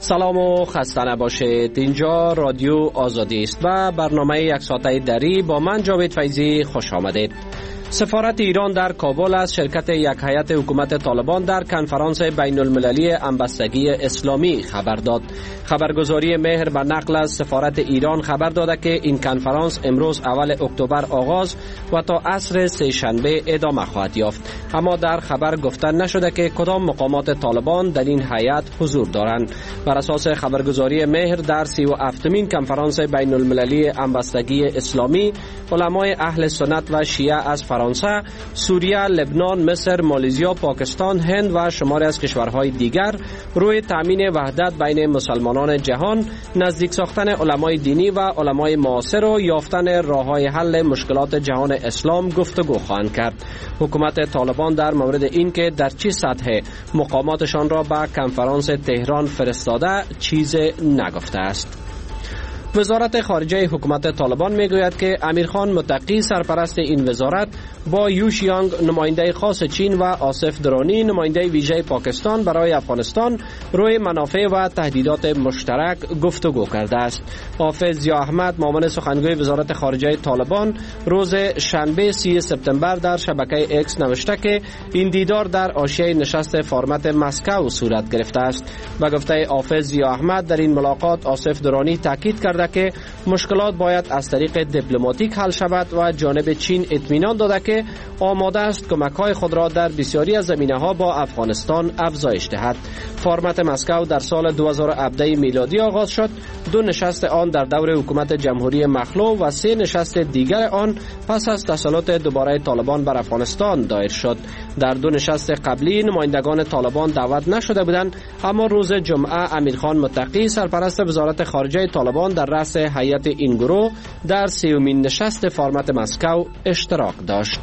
سلام و خسته نباشید. اینجا رادیو آزادی است و برنامه یک ساعته دری با من جاوید فیضی خوش آمدید. سفارت ایران در کابل از شرکت یک هیئت حکومت طالبان در کنفرانس بین المللی همبستگی اسلامی خبر داد. خبرگزاری مهر به نقل از سفارت ایران خبر داده که این کنفرانس امروز اول اکتبر آغاز و تا عصر سه‌شنبه ادامه خواهد یافت. اما در خبر گفته نشده که کدام مقامات طالبان در این هیئت حضور دارند. بر اساس خبرگزاری مهر در 37مین کنفرانس بین المللی همبستگی اسلامی علمای اهل سنت و شیعه از فرانسه، سوریه، لبنان، مصر، مالزیا، پاکستان، هند و شماری از کشورهای دیگر روی تامین وحدت بین مسلمانان جهان، نزدیک ساختن علمای دینی و علمای معاصر و یافتن راه‌های حل مشکلات جهان اسلام گفتگو خواهند کرد. حکومت طالبان در مورد این که در چه سطح مقاماتشان را به کنفرانس تهران فرستاده چیزی نگفته است. وزارت خارجه حکومت طالبان میگوید که امیرخان متقی سرپرست این وزارت با یوشیانگ نماینده خاص چین و آصف درانی نماینده ویژه پاکستان برای افغانستان روی منافع و تهدیدات مشترک گفتگو کرده است. حافظ ضیا احمد معاون سخنگوی وزارت خارجه طالبان روز شنبه 30 سپتامبر در شبکه اکس نوشته که این دیدار در حاشیه نشست فرمت مسکو صورت گرفته است. و گفته حافظ ضیا احمد در این ملاقات آصف درانی تاکید کرده که مشکلات باید از طریق دیپلماتیک حل شود و جانب چین اطمینان داده که آماده است کمک‌های خود را در بسیاری از زمینه‌ها با افغانستان افزایش دهد. فرمت مسکو در سال 2017 میلادی آغاز شد. 2 نشست آن در دور حکومت جمهوری مخلوع و 3 نشست دیگر آن پس از تسلط دوباره طالبان بر افغانستان دایر شد. در 2 نشست قبلی نمایندگان طالبان دعوت نشده بودند، اما روز جمعه امیرخان متقی سرپرست وزارت خارجه طالبان در رأس هیئت این گروه در 30مین نشست فرمت مسکو اشتراک داشت.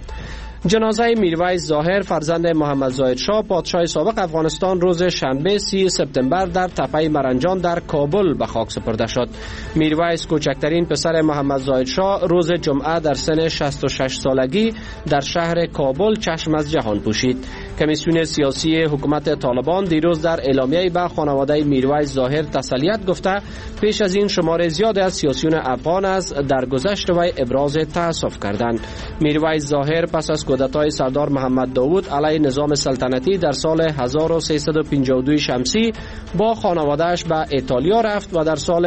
جنازه میرویس ظاهر فرزند محمد زاهد شاه پادشاه سابق افغانستان روز شنبه 30 سپتامبر در تپه مرنجان در کابل به خاک سپرده شد. میرویس کوچکترین پسر محمد زاهد شاه روز جمعه در سن 66 سالگی در شهر کابل چشم از جهان پوشید. کمیسیون سیاسی حکومت طالبان دیروز در اعلامیه‌ای به خانواده میرویس ظاهر تسلیت گفته پیش از این شمار زیاد از سیاسیون افغان از درگذشت و ابراز تأسف کردند. میرویس ظاهر پس از کودتای سردار محمد داوود علیه نظام سلطنتی در سال 1352 شمسی با خانواده‌اش به ایتالیا رفت و در سال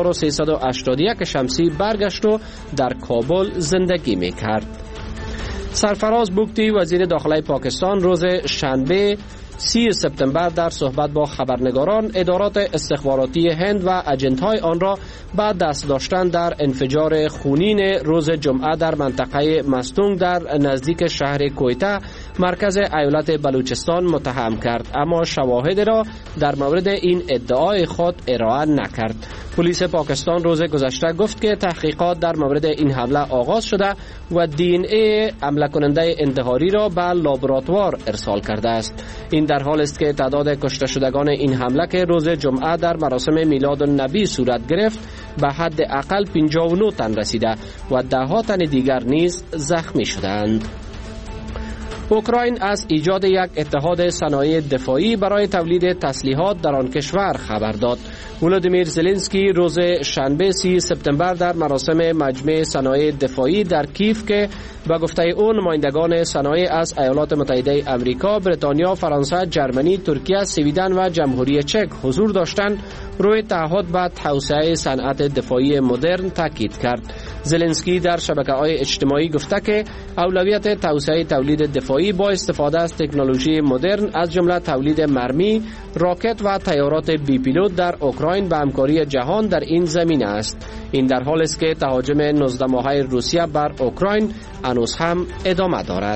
1381 شمسی برگشت و در کابل زندگی می‌کرد. سرفراز بوگتی وزیر داخلی پاکستان روز شنبه 30 سپتامبر در صحبت با خبرنگاران ادارات استخباراتی هند و اجنت‌های آن را بعد دست داشتن در انفجار خونین روز جمعه در منطقه مستونگ در نزدیک شهر کویته مرکز ایالت بلوچستان متهم کرد، اما شواهد را در مورد این ادعای خود ارائه نکرد. پلیس پاکستان روز گذشته گفت که تحقیقات در مورد این حمله آغاز شده و دی حمله کننده انتحاری را به لابراتوار ارسال کرده است. این در حال است که تعداد کشته شدگان این حمله که روز جمعه در مراسم میلاد النبی صورت گرفت به حد اقل 59 تن رسیده و 10 تن دیگر نیز زخمی شدند. اوکراین از ایجاد یک اتحاد صنایع دفاعی برای تولید تسلیحات در آن کشور خبر داد. ولودیمیر زلنسکی روز شنبه 30 سپتامبر در مراسم مجمع صنایع دفاعی در کیف که به گفته او نمایندگان صنایع از ایالات متحده آمریکا، بریتانیا، فرانسه، جرمنی، ترکیه، سویدن و جمهوری چک حضور داشتند، روی تعهد به توسعه صنعت دفاعی مدرن تاکید کرد. زلنسکی در شبکه‌های اجتماعی گفته که اولویت توسعه تولید دفاعی با استفاده از تکنولوژی مدرن از جمله تولید مرمی، راکت و طیارات بی پیلوت در اوکراین به همکاری جهان در این زمینه است. این در حالی است که تهاجم 19 ماهه روسیه بر اوکراین هنوز هم ادامه دارد.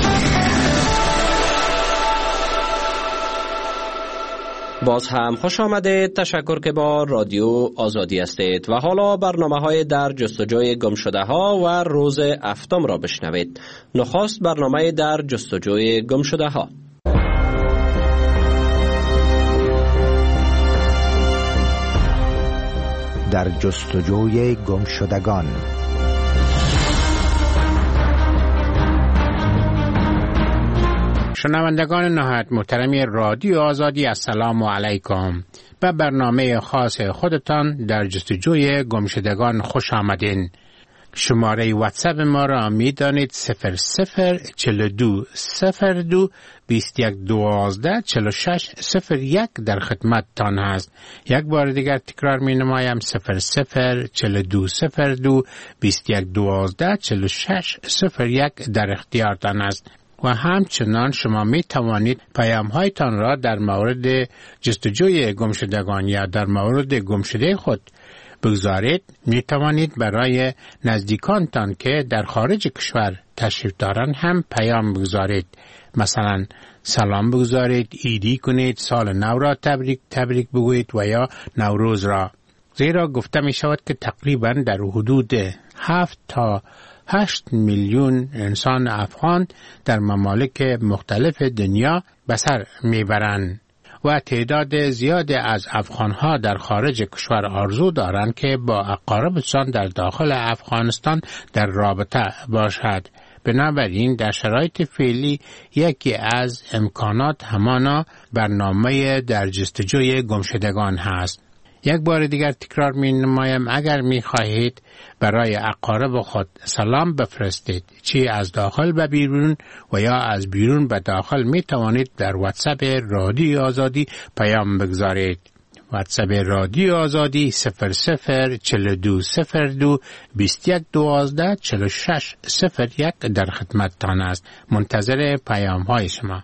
باز هم خوش آمده. تشکر که با رادیو آزادی هستید و حالا برنامه‌های در جستجوی گمشده‌ها و روز هفتم را بشنوید. نخست برنامه در جستجوی گمشده‌ها. در جستجوی گمشدگان. شنوندگان نهایت محترمی رادیو آزادی، السلام علیکم. به برنامه خاص خودتان در جستجوی گمشدگان خوش آمدین. شماره واتساپ ما را می دانید 0042 02 21 12 46 01 در خدمت تان هست. یک بار دیگر تکرار می نمایم 0042 02 21 12 46 01 در اختیار تان است. و همچنان شما می توانید پیام هایتان را در مورد جستجوی گمشدگان یا در مورد گمشده خود بگذارید. می توانید برای نزدیکانتان که در خارج کشور تشریف دارند هم پیام بگذارید. مثلا سلام بگذارید، عیدی کنید، سال نو را تبریک بگویید و یا نوروز را. زیرا گفته می شود که تقریبا در حدود 7 تا 8 میلیون انسان افغان در ممالک مختلف دنیا به سر میبرند و تعداد زیاد از افغانها در خارج کشور آرزو دارند که با اقاربشان در داخل افغانستان در رابطه باشد. بنابراین در شرایط فعلی یکی از امکانات همانا برنامه در جستجوی گمشدگان هست. یک بار دیگر تکرار می نمایم، اگر می خواهید برای اقارب خود سلام بفرستید، چی از داخل به بیرون و یا از بیرون به داخل، می توانید در واتساپ رادیو آزادی پیام بگذارید. واتساپ رادیو آزادی 0042 02 21 12 46 01 در خدمت تان است. منتظر پیام های شما.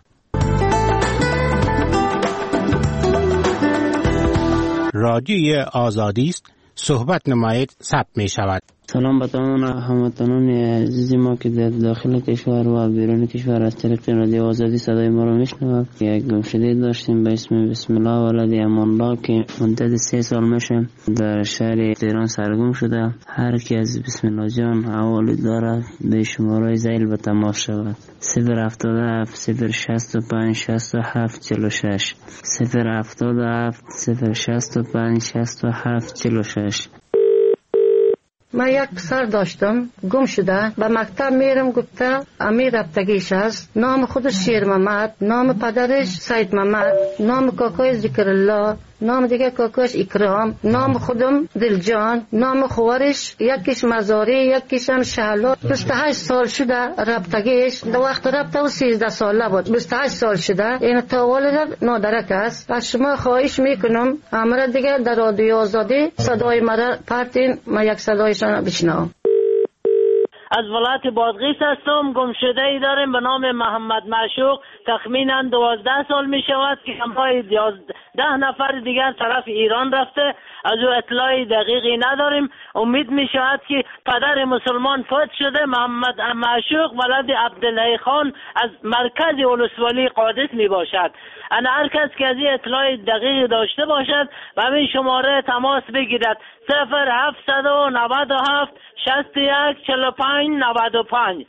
رادیوی آزادی است. صحبت نمایید، ثبت می شود. سلام به تمام هموطنان عزیز ما که در داخل کشور و بیرون کشور از طریق رادیو آزادی صدای ما را میشنوند. یک گمشده داشتیم به اسم بسم الله ولد امان الله که مدت 3 سال میشه در شهر تهران سرگم شده. هر کی از بسم الله جان حوالی دارد به شماره زیل به تماس شود. 077 065 67 46 077 065 67 46. من یک پسر داشتم گم شده، به مکتب میرم گفته امیر رفتگیش است. نام خودش شیر محمد، نام پدرش سید محمد، نام کاکای ذکر الله، نام دیگه کاکاش اکرام، نام خودم دلجان، نام خوارش یکیش مزاری یکیش هم شهلا. 28 سال شده رفتگیش. در وقت رفته و 13 ساله بود. 28 سال شده. این تا والد نادرک است. از شما خواهش میکنم امر دیگه در رادیو آزادی صدای مرا پرتین، من یک صدایشان بشنوم. از ولایت بادغیس هستم. گمشده ای داریم به نام محمد معشوق. تخمینا 12 سال می شود که همراه 10 نفر دیگر طرف ایران رفته. از او اطلاعی دقیقی نداریم. امید می شود که پدر مسلمان فوت شده. محمد معشوق ولد عبدالله خان از مرکز ولسوالی قادس می باشد. انا هر کس که از این اطلاع دقیق داشته باشد و همین شماره تماس بگیرد. 0797 61 45 95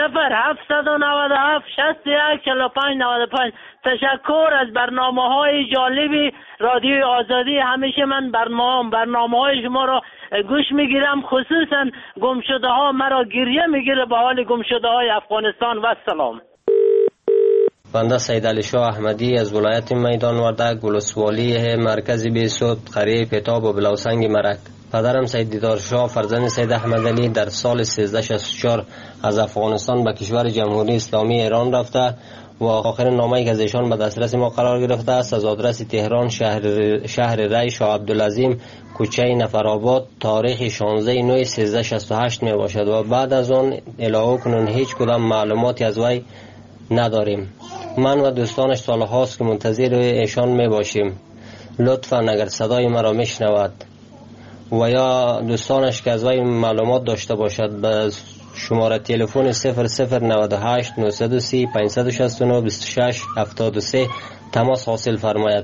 0797 61 45 95. تشکر از برنامه‌های جالبی رادیو آزادی. همیشه من برنامه‌های شما را گوش میگیرم، خصوصا گمشده‌ها مرا گریه میگیره به حال گمشده‌های افغانستان. و سلام. بنده سید علی شاه احمدی از ولایت میدان وردک، ولسوالی مرکز بیسود، قریه پتاب و بلاوسنگ مرک. پدرم سید دیدار شاه فرزند سید احمد علی در سال 1364 از افغانستان به کشور جمهوری اسلامی ایران رفته و آخرین نامه‌ای که از ایشان به دسترس ما قرار گرفته است از آدرس تهران شهر ری شاه عبدالعظیم کوچه نفرآباد تاریخ 16/9/1368 می باشد و بعد از آن الهو کنون هیچ کدام معلوماتی از وی نداریم. من و دوستانش سالهاست که منتظر ایشان می باشیم. لطفاً اگر صدای مرا میشنود و یا دوستانش که از وی معلومات داشته باشد به شماره تلفن 0098 930 569 26 73 تماس حاصل فرماید.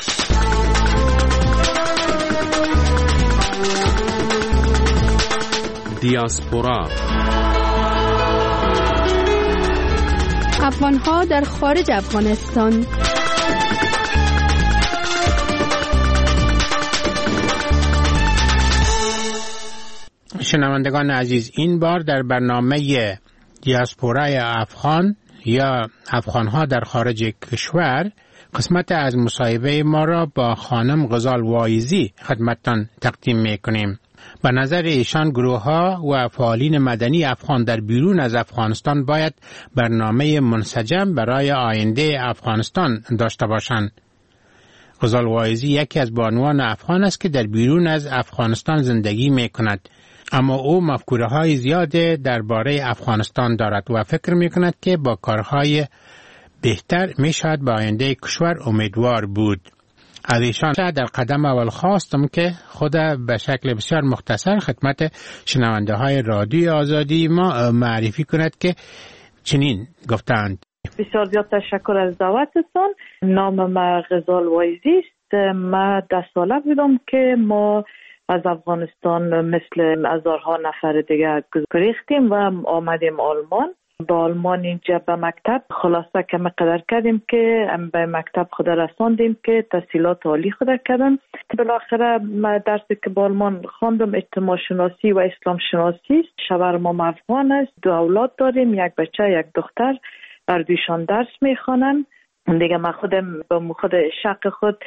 دیاسپورا افغان‌ها در خارج افغانستان. شنوندگان عزیز، این بار در برنامه دیاسپورای افغان یا افغانها در خارج کشور قسمت از مصاحبه ما را با خانم غزال وایزی خدمتتان تقدیم میکنیم. به نظر ایشان گروه‌ها و فعالین مدنی افغان در بیرون از افغانستان باید برنامه منسجم برای آینده افغانستان داشته باشند. غزال وایزی یکی از بانوان افغان است که در بیرون از افغانستان زندگی می کند، اما او مفکوره های زیاد درباره افغانستان دارد و فکر می کند که با کارهای بهتر می شود به آینده کشور امیدوار بود. از ایشان در قدم اول خواستم که خود به شکل بسیار مختصر خدمت شنونده های رادیو آزادی ما معرفی کند که چنین گفتند. بسیار زیاد تشکر از دعوتتان. نام ما غزال وایزی است. ما 10 ساله بودم که ما از افغانستان مثل هزارها نفر دیگه گریختیم و آمدیم آلمان. با آلمان اینجا به مکتب خلاصه که مقدر کردیم که به مکتب خود رساندیم که تحصیلات عالی خود کردم. بالاخره ما درسی که با آلمان خواندم اجتماع شناسی و اسلام شناسی است. شوهرم افغان است. 2 اولاد داریم، 1 بچه 1 دختر. هر دویشان درس میخوانن. دیگه من خودم با خود شق خود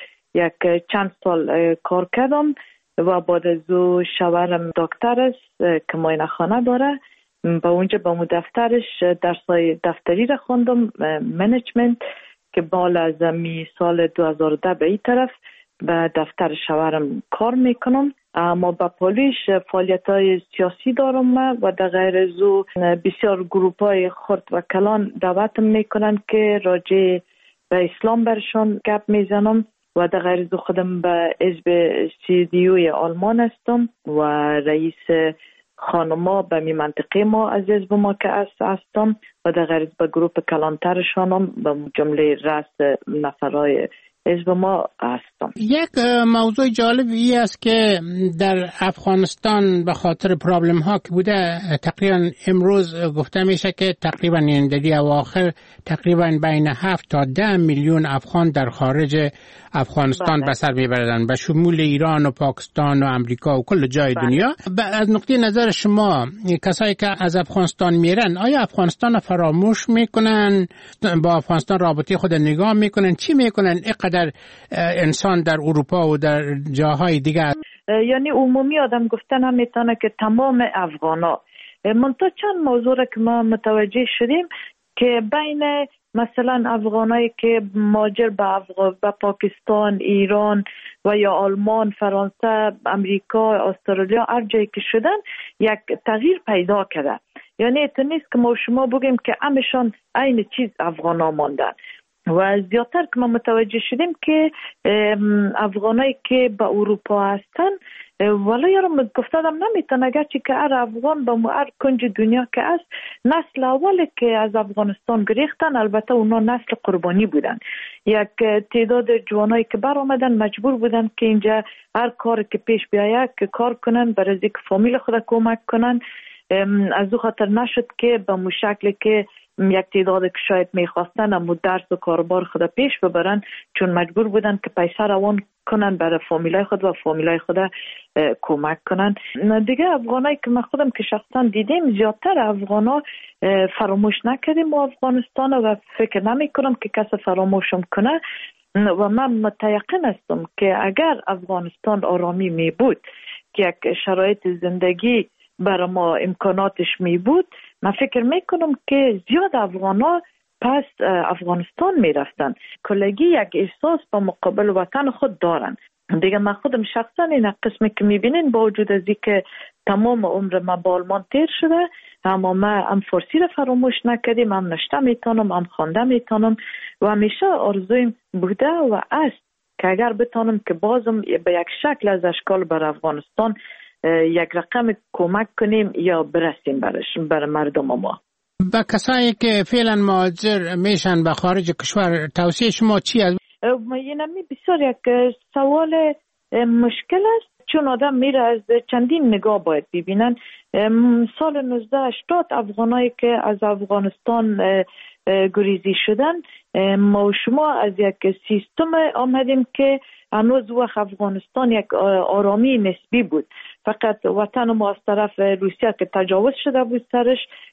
چند سال کار کردم و بعد از او شوهرم دکتر است که معاینه خانه داره. با اونجا با مو دفترش درسای دفتری را خوندم، منیجمنت، که بال از می سال 2010 به این طرف به دفتر شوهرم کار میکنم. اما با پولیش فعالیت‌های سیاسی دارم و در غیر از او بسیار گروپ‌های خرد و کلان دعوتم میکنن که راجع به اسلام برشان گپ میزنم و در غیر از او خودم به حزب CDU آلمان هستم و رئیس خانما به می منطقه ما از حزب ما که هستم و در غیر از به گروپ کلانترشانم به جمله رأس نفرهای حزب ما هستم. یک موضوع جالبی است که در افغانستان به خاطر پرابلم ها که بوده تقریبا امروز گفته میشه که تقریبا این در اواخر تقریبا بین 7 تا 10 میلیون افغان در خارج افغانستان به سر میبردن، به شمول ایران و پاکستان و امریکا و کل جای دنیا. از نقطه نظر شما کسایی که از افغانستان میرن آیا افغانستان فراموش میکنن؟ با افغانستان رابطه خود نگاه میکنن؟ چی میکنن؟ اینقدر انسان در اروپا و در جاهای دیگه، یعنی عمومی آدم گفتن هم میتونه که تمام افغانا. منتها چند موضوع را که ما متوجه شدیم که بین مثلا افغانایی که مهاجر به پاکستان، ایران و یا آلمان، فرانسه، امریکا، استرالیا هر جایی که شدن یک تغییر پیدا کرده. یعنی تو نیست که ما شما بگیم که همشان عین چیز افغانا ماندن و زیادتر که ما متوجه شدیم که افغانایی که به اروپا هستن ولی یارم گفتم نمیتونه اگرچه که هر افغان به هر کنج دنیا که است نسل اولی که از افغانستان گریختن البته اونا نسل قربانی بودن. یک تعداد جوانایی که بر آمدن مجبور بودن که اینجا هر کار که پیش بیاید که کار کنن برای اینکه فامیل خود کمک کنن. از او خاطر نشد که به مو شکلی که یک تعداد که شاید میخواستن اما درس و کاربار خود پیش ببرن چون مجبور بودن که پیسه روان کنن برای فامیلای خود و فامیلای خود کمک کنن. دیگه افغانایی که من خودم که شخصا دیدیم زیادتر افغانا فراموش نکردیم و افغانستان و فکر نمی کنم که کس فراموشم کنه و من متیقن هستم که اگر افغانستان آرامی می بود که یک شرایط زندگی برای ما امکاناتش می بود من فکر میکنم که زیاد افغانا پس افغانستان میرفتن. کلگی یک احساس با مقابل وطن خود دارن. دیگه من خودم شخصا این قسمی که میبینین با وجود از اینکه تمام عمر ما با آلمان تیر شده اما ما هم فارسی را فراموش نکردیم، هم نشته میتونم، هم خوانده میتونم و همیشه آرزویم بوده و است که اگر بتونم که بازم به یک شکل از اشکال بر افغانستان یک رقم کمک کنیم یا برسیم برای مردم ما. با کسایی که فعلا مهاجر میشن به خارج کشور توصیه شما چی است؟ اینمی بسیار یک سوال مشکل است چون آدم میره از چندین نگاه باید ببینن. سال 1980 افغانایی که از افغانستان گریزی شدن ما و شما از یک سیستم آمدیم که هنوز وقت افغانستان یک آرامی نسبی بود. فقط وطن ما از طرف روسیه که تجاوز شده بود سرش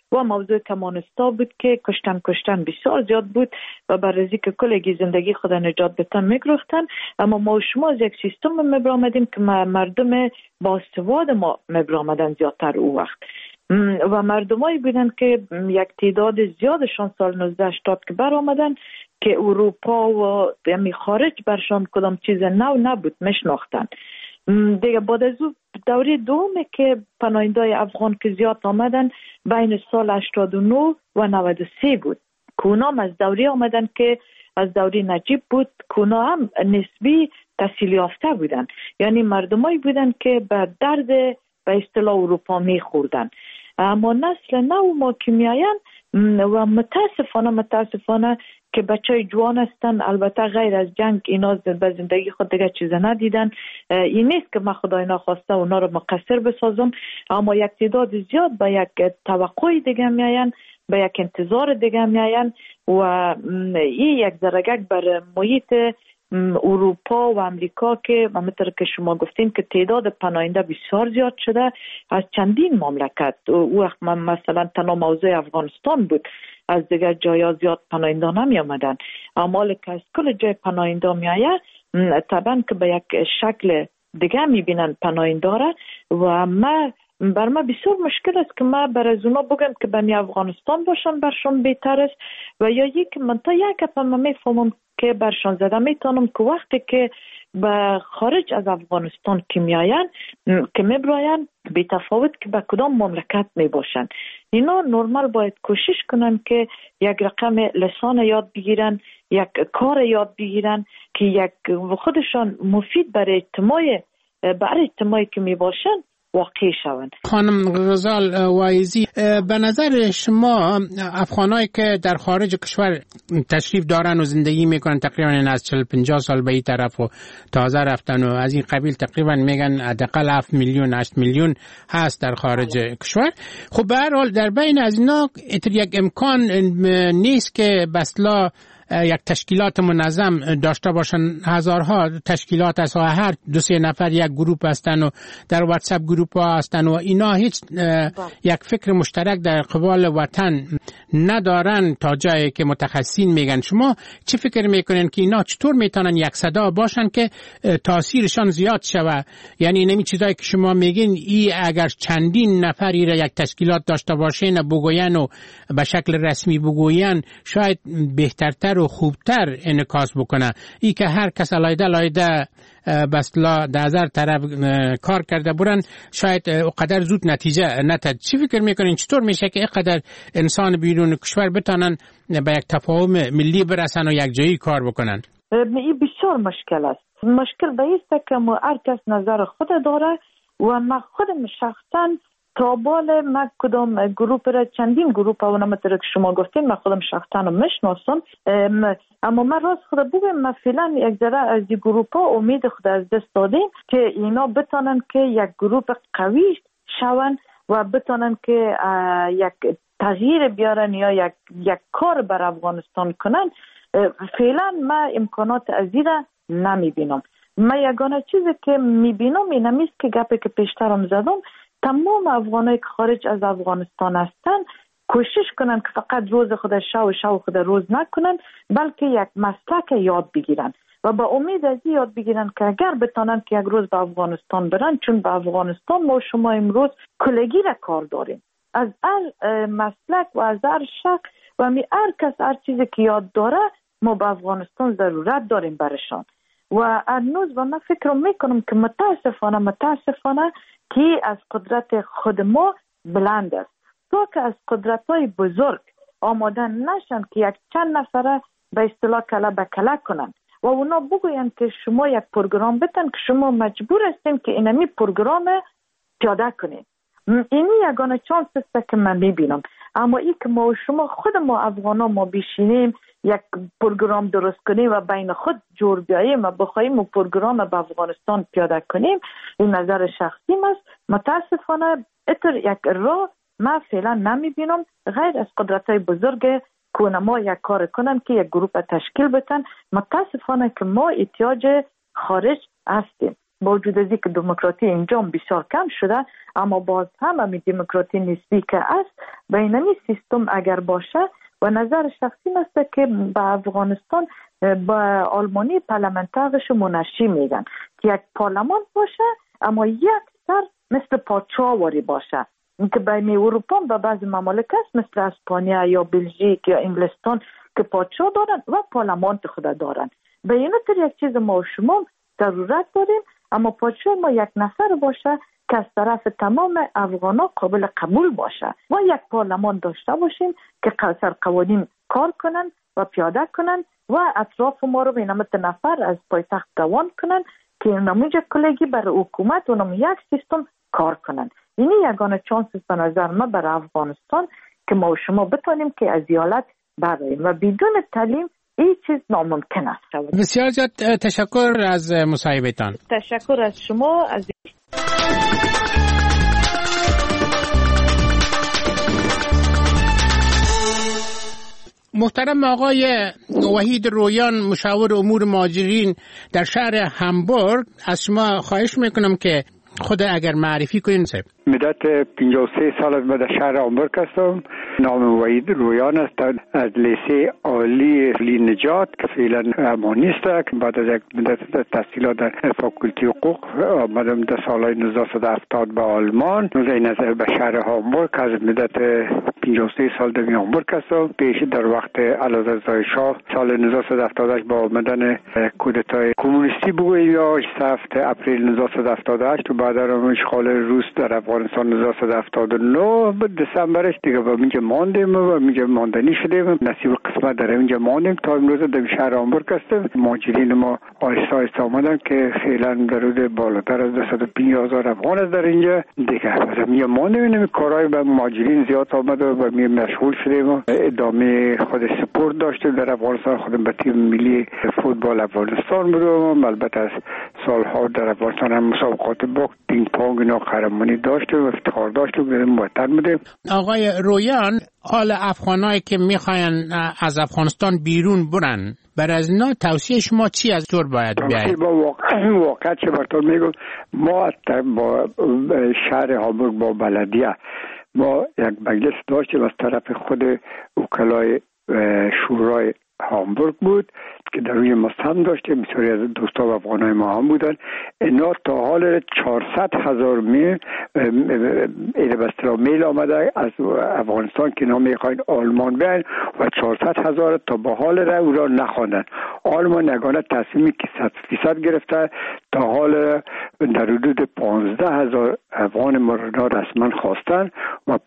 و موضوع کمانستا بود که کشتن بسیار زیاد بود و برای که کلگی زندگی خود نجات بتن میگرفتن. اما ما و شما از یک سیستم میبرامدیم که مردم باسواد ما میبرامدن زیادتر او وقت و مردمایی بودن که یک تعداد زیادشان سال 1980 که بر آمدن که اروپا و یعنی خارج برشان کدام چیز نو نبود میشناختن. دیگه بعد از دوره دومه که پناهنده‌های افغان که زیاد آمدن بین سال 89 و 93 بود که اونا هم از دوره آمدن که از دوره نجیب بود که اونا هم نسبی تحصیل یافته بودن، یعنی مردمایی بودن که به درد به اصطلاح اروپا میخوردن. اما نسل نو ما که میاین و متاسفانه که بچه جوان هستن، البته غیر از جنگ اینا به زندگی خود دیگه چیز ندیدن. این نیست که من خدای نخواسته اونا رو مقصر بسازم، اما یک تعداد زیاد به یک توقع دیگه میاین، به یک انتظار دیگه میاین و این یک درگک بر محیط اروپا و امریکا که همونطور که شما گفتین که تعداد پناهنده بسیار زیاد شده از چندین مملکت. او وقت مثلا تنها موضوع افغانستان بود، از دیگر جایا زیاد پناهنده نمی آمدن، اما که از کل جای پناهنده می آید طبعا که به یک شکل دیگه می بینن پناهنده را و بر ما بسیار مشکل است که ما بر از اونا بگم که به افغانستان باشن برشان بهتر است و یا یک من تا یک اپا ما میفهمم که برشان زده میتونم که وقتی که به خارج از افغانستان که میاین که میبراین بی تفاوت که به کدام مملکت میباشن، اینا نرمال باید کوشش کنن که یک رقم لسان یاد بگیرن، یک کار یاد بگیرن که یک خودشان مفید برای اجتماعی که میباشن واقعی شوند. خانم غزال وایزی، به نظر شما افغانایی که در خارج کشور تشریف دارن و زندگی میکنن تقریبا از 40-50 سال به این طرف و تازه رفتن و از این قبیل تقریبا میگن حداقل 7 میلیون 8 میلیون هست در خارج کشور، خب به هر حال در بین از اینا یک امکان نیست که بسلا یک تشکیلات منظم داشته باشن. هزارها تشکیلات است و هر 2-3 نفر یک گروپ هستن و در واتساپ گروپ ها هستن و اینا هیچ یک فکر مشترک در قبال وطن ندارن تا جایی که متخصصین میگن. شما چه فکر میکنین که اینا چطور میتونن یک صدا باشن که تاثیرشان زیاد شوه؟ یعنی نمی چیزایی که شما میگین ای اگر چندین نفری را یک تشکیلات داشته باشین بگوین و به شکل رسمی بگوین شاید بهترتر و خوبتر انعکاس بکنه. ای که هر کس علایده بسلا در هر طرف کار کرده برن شاید اقدر زود نتیجه نتد. چی فکر میکنین چطور میشه که اقدر انسان بیرون کشور بتانن به یک تفاهم ملی برسن و یک جایی کار بکنن؟ این بسیار مشکل است. مشکل به ایست که هر کس نظر خود داره و من خودم شخصا تابال من کدام گروپ را چندین گروپ ها و نمتر که شما گفتین من خودم شخصا رو میشناسم، اما من راست خود بگم من فعلا یک ذره از این گروپ ها امید خود از دست دادیم که اینا بتانن که یک گروپ قوی شون و بتانن که یک تغییر بیارن یا یک کار بر افغانستان کنن. فعلا من امکانات از این را نمیبینم. من یگانه چیزی که میبینم این همیست که گپی که پیشترم زدم، تمام افغانایی که خارج از افغانستان هستن کوشش کنن که فقط روز خود شو خود روز نکنن، بلکه یک مسلک یاد بگیرن و با امید از این یاد بگیرن که اگر بتانن که یک روز به افغانستان برن، چون به افغانستان ما شما امروز کلگی را کار داریم از هر مسلک و از هر شخص و هر کس هر چیزی که یاد داره ما به افغانستان ضرورت داریم برشان و هنوز و من فکر میکنم که متاسفانه که از قدرت خود ما بلند است تا که از قدرت‌های بزرگ آماده نشن که یک چند نفره به اصطلاح کله به کله کنن و اونا بگوین که شما یک پروگرام بتن که شما مجبور هستین که اینمی پروگرام پیاده کنین. اینی یگانه چانس است که من میبینم. اما ای که ما و شما خود ما افغانا ما بشینیم یک پروگرام درست کنیم و بین خود جور بیاییم و بخوایم و پروگرام به افغانستان پیاده کنیم، این نظر شخصیم است. متاسفانه اتر یک راه من فعلا نمیبینم غیر از قدرت‌های بزرگ که ما یک کار کنن که یک گروه تشکیل بتن. متاسفانه که ما احتیاج خارج هستیم با وجود از اینکه دموکراسی اینجا بسیار کم شده، اما باز هم همین دموکراسی نسبی که است بین این سیستم اگر باشه، و نظر شخصی است که به افغانستان با آلمانی پارلمانترش منشی میگن که یک پارلمان باشه اما یک سر مثل پادشاه واری باشه، اینکه بین اروپا و بعضی ممالک است مثل اسپانیا یا بلژیک یا انگلستان که پادشاه دارن و پارلمان خود دارن. به این طور یک چیز ما و شما ضرورت داریم، اما پادشاه ما یک نفر باشه که از طرف تمام افغانا قابل قبول باشه و یک پارلمان داشته باشیم که سر قوانین کار کنن و پیاده کنن و اطراف ما رو به نمت نفر از پایتخت روان کنن که نموجه کلگی برای حکومت و نمو یک سیستم کار کنن. اینی یگانه چانس است به نظر ما برای افغانستان که ما و شما بتونیم که از حالت براییم و بدون تعلیم این چیز ناممکن است. بسیار زیاد تشکر از مصاحبه‌تان. تشکر از شما. از محترم آقای وحید رویان، مشاور امور مهاجرین در شهر هامبورگ، از شما خواهش میکنم که خود اگر معرفی کنید. مدت 53 سال از در شهر هامبورگ هستم. نام وحید رویان است. از لیسه عالی نجات که فعلا امانیست است. بعد از یک مدت تحصیلات در فاکولته حقوق آمدم در سالهای 1970 به آلمان. این از به شهر هامبورگ از مدت 53 سال در هامبورگ هستم. پیش در وقت علازرزای شاه سال 1978 با آمدن کودتای کمونیستی بگوییم یا 7 اپریل 1978 و بعد از اشغال روس در افغانستان 1979 دسامبرش دیگه با اینجا ماندیم و اینجا ماندنی شدیم. نصیب قسمت در اینجا ماندیم تا امروز در شهر هامبورگ هستیم. مهاجرین ما آهسته آهسته آمدن که فعلا در حدود بالاتر از 250,000 افغان است در اینجا دیگه. از اینجا ماندیم. این کارهای به مهاجرین زیاد آمد و می مشغول شدیم و ادامه خود سپورت داشتیم در افغانستان. خودم به تیم ملی فوتبال افغانستان بودم. البته از سالها در افغانستان هم مسابقات باخت پینگ پونگ اینا قهرمانی داشتیم و افتخار داشتیم که وطن بودیم. آقای رویان، حال افغانایی که میخواین از افغانستان بیرون برن، بر از اینا توصیه شما چی از طور باید بیاید؟ واقعا چه براتون میگم، ما با شهر هامبورگ با بلدیه ما یک مجلس داشتیم از طرف خود وکلای شورای هامبورگ بود که در روی مستند داشتیم. بسیاری از دوستا و افغانای ما هم بودن. اینا تا حال 400,000 میل آمده از افغانستان که اینا میخواین آلمان بیاین و 400,000 تا به حال را او را نخواندن. آلمان یگانه تصمیمی که 100% گرفته تا حال در حدود 15,000 افغان ما را رسما خواستن و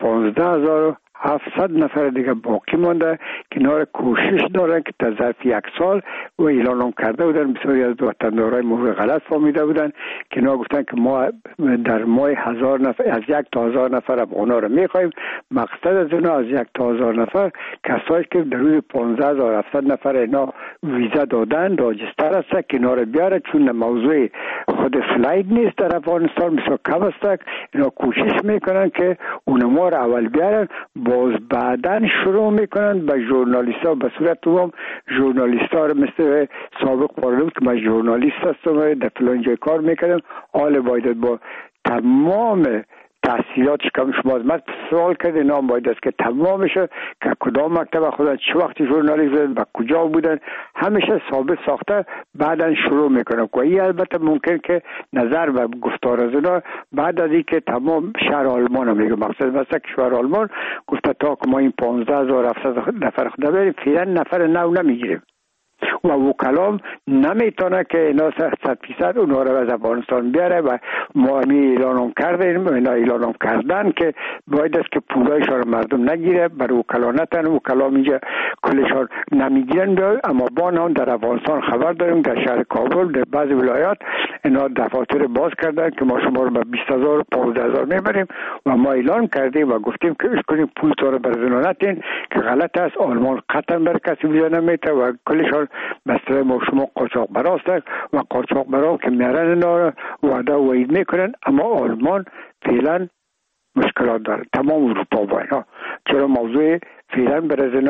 15,700 نفر دیگه باقی مانده که اینا کوشش دارن که تا ظرف یک سال و اعلان هم کرده بودن. بسیاری از وطندارای ما غلط فهمیده بودن که اینا گفتن که ما در ماه 1000 نفر از 1 تا 1000 نفر افغانا رو میخوایم. مقصد از اینا از 1 تا 1000 نفر کسایی که در روی 15,700 نفر اینا ویزا دادن راجستر هست که اینا رو بیاره، چون موضوع خود فلایت نیست در افغانستان بسیار کم است. اینا کوشش میکنن که اونما رو اول بیارن، باز بعدن شروع میکنن به ژورنالیست‌ها به صورت عموم ژورنالیست‌ها رو مثل سابق پارلمان که من ژورنالیست هستم در فلان جای کار میکنم، حال باید با تمام تحصیلات کم شما از من سوال کرده نام باید است که تمام بشه که کدام مکتب خودن چه وقتی ژورنالیست بودن و کجا بودن همیشه ثابت ساخته بعدن شروع میکنن. که این البته ممکن که نظر و گفتار از اینا بعد از اینکه تمام شهر آلمان هم میگه مقصد مثلا که شهر آلمان گفته تا که ما این 15,700 نفر خود بریم فعلا نفر نو نمیگیریم و وکلام نمیتونه که اینا 100% اونها رو از افغانستان بیاره و ما اعلان کردیم اینا اعلان کردن که باید است که پولایشان رو مردم نگیره برای وکلانتن. وکلام اینجا کلشان نمیگیرن اما با نام در افغانستان خبر داریم در شهر کابل در بعض ولایات اینا دفاتر باز کردن که ما شما رو به 20,000 و 15,000 میبریم و ما اعلان کردیم و گفتیم که اش کنیم پول تو رو برزنانتین که غلط است. آلمان قطعا بر کسی ویزا نمیده و کلشان مثلا ما شما قاچاق براست و قاچاق برا که میرن اینا وعده و وعید میکنن اما آلمان فعلا مشکلات داره تمام اروپا با اینا. چرا موضوع فعلا برای اینا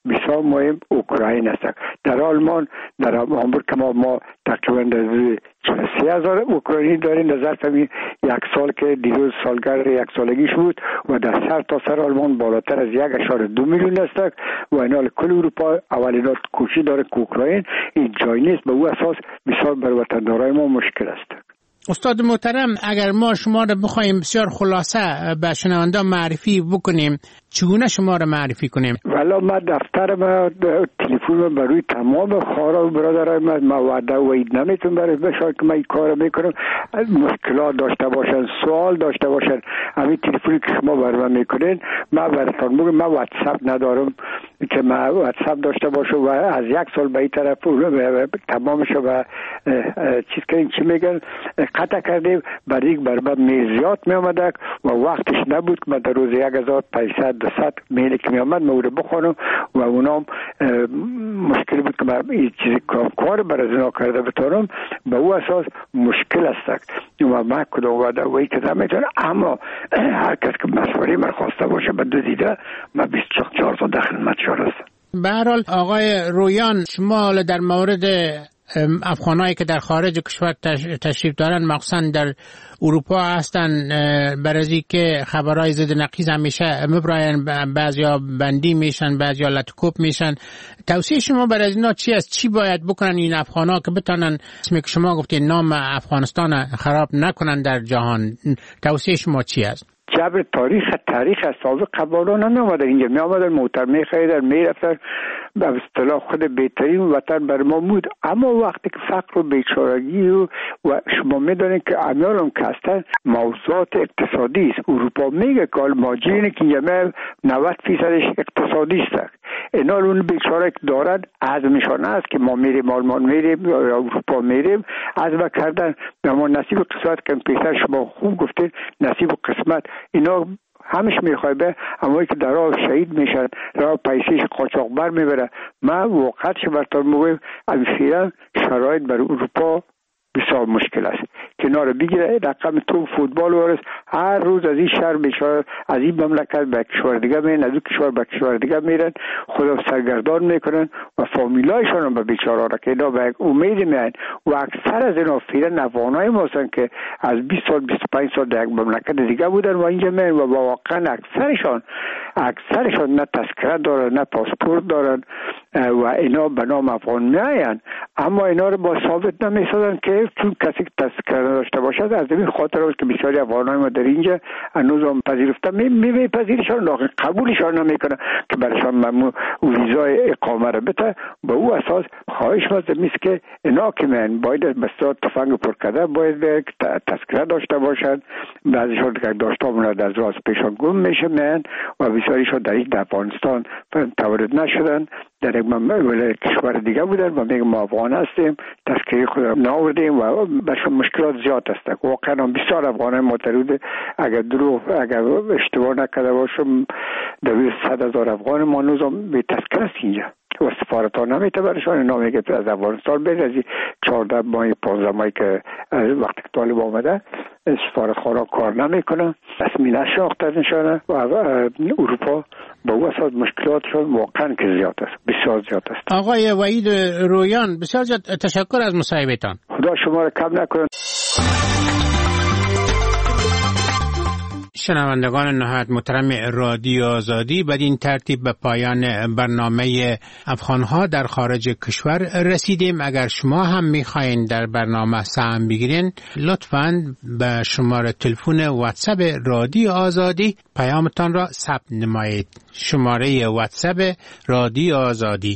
بسیار مهم اوکراین است. در آلمان در هامبورگ که ما تقریبا 33,000 اوکراینی داریم در ظرف یک سال که دیروز سالگرد یک سالگیش بود و در سر تا سر آلمان بالاتر از 1.2 میلیون است و اینال کل اروپا اولین کوشش داره که اوکراین این جای نیست. به او اساس بسیار بر وطندارای ما مشکل است. استاد محترم، اگر ما شما را بخوایم بسیار خلاصه به شنونده معرفی بکنیم، چگونه شما را معرفی کنیم؟ والا ما دفتر ما تلفن برای تمام خواهران و برادرای ما وعده و اید نمیتون برای بشار که ما این کار میکنم. مشکلات داشته باشن، سوال داشته باشن، همین تلفنی که شما برای من میکنین ما براتون میگم. ما واتساپ ندارم که ما واتساپ داشته باشم و از یک سال به این طرف تمامش و چیز که چی میگن قطع کردیم. برای برباد میزیات می آمده و وقتش نبود که من در روز 1500-200 میلی که می آمد ما او رو بخونم و اونام مشکل بود که من این چیزی کار برای زنا کرده بتانم. به او اساس مشکل است و من کدام وعده و ای که نمیتونم. اما هر کس که مشوره من خواسته باشه به دیده من 24 ساعت در خدمت شما هستم. به هر حال آقای رویان، شما در مورد افغانایی که در خارج کشور تشریف دارن مخصوصا در اروپا هستن برای که خبرهای ضد نقیض همیشه مبراین، بعضیا بندی میشن، بعضیا لطکوب میشن، توصیه شما برای اینا چی است؟ چی باید بکنن این افغانا که بتونن اسمی که شما گفتید نام افغانستان خراب نکنن در جهان؟ توصیه شما چی است؟ جبر تاریخ از سابق قبالا نمی آمده اینجا، می آمدن محترمه خیلی می رفتن به اصطلاح خود بهترین وطن بر ما بود. اما وقتی که فقر و بیچارگی و شما می دانید که امیالم که هستن موضوعات اقتصادی است. اروپا میگه که ماجرینه که اینجا 90% اقتصادی است. اینا اون بیچاره که دارن عزمشان است که ما میریم آلمان میریم یا اروپا میریم عزم کردن به ما نصیب و قسمت که پیشتر شما خوب گفتید نصیب و قسمت اینا همش میخوای به همایی که در حال شهید میشن را پیسیش قاچاقبر میبره. من واقعا براتون میگم فعلا شرایط بر اروپا بسیار مشکل است. کنار بگیره رقم تو فوتبال ورس هر روز از این شهر بیچاره از این مملکت به کشور دیگه میرن، از اون کشور به کشور دیگه میرن، خدا سرگردان میکنن و فامیلایشان هم به بیچاره را که اینا به امید میان و اکثر از اینا فعلا افغانای ما هستن که از 20 سال 25 سال در یک مملکت دیگه بودن و اینجا میان و واقعا اکثرشان نه تذکره دارن نه پاسپورت دارن و اینا به نام افغان میاین. اما اینا رو با ثابت نمیسازن که چون کسی تذکره داشته باشد. از این خاطر است که بسیاری افغانای ما در اینجا هنوز هم پذیرفته میپذیرشان لکن قبولشان نمیکنه که برایشان ممنوع ویزای اقامه رو بده. به او اساس خواهش مزدم است که اینا که من باید بسیار تفنگ پر کرده باید تذکره داشته باشند. بعضیشان که داشته بودند از راست پیشان گم میشه من و بسیاریشان در این افغانستان تولد نشدن در یک کشور دیگه بودن و میگم ما افغان هستیم تذکره خود ناوردیم و برشون مشکلات زیاد هست. واقعا بسیار افغانای معترض اگر اشتباه نکرده باشم در 100,000 افغان ما هنوز به تذکره است اینجا و سفارت ها نمیته برشان. اینا میگه از افغانستان بید از 14 ماه 15 ماهی که وقتی که طالب آمده سفارت خانه کار نمیکنه، رسمی نشناخته نشانه و اروپا با او اساس مشکلاتشون واقعا که زیاد است، بسیار زیاد است. آقای وحید رویان بسیار زیاد تشکر از مصاحبتان. خدا شما را کم نکنه. شنوندگان نهایت محترم رادیو آزادی، بدین ترتیب به پایان برنامه افغانها در خارج کشور رسیدیم. اگر شما هم میخواین در برنامه سهم بگیرین لطفاً به شماره تلفن واتساپ رادیو آزادی پیامتان را ثبت نمایید. شماره واتساپ رادیو آزادی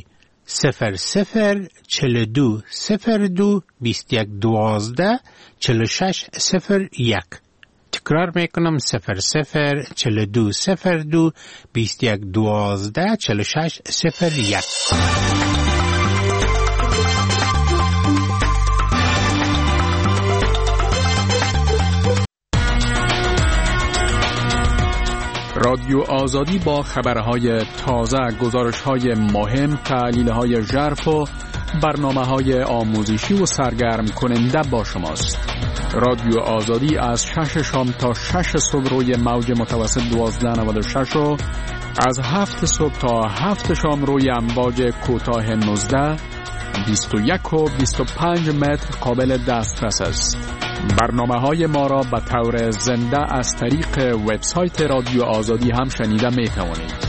0042 02 21 12 46 01. تکرار میکنم 0042 02 21 12 46 01. رادیو آزادی با خبرهای تازه، گزارش‌های مهم، تحلیل‌های ژرف و برنامه‌های آموزشی و سرگرم کننده با شماست. رادیو آزادی از 6 شام تا 6 صبح روی موج متوسط 1296 و از 7 صبح تا 7 شام روی امواج کوتاه 19 21 و 25 متر قابل دسترس است. برنامه‌های ما را به طور زنده از طریق وبسایت رادیو آزادی هم شنیده می توانید.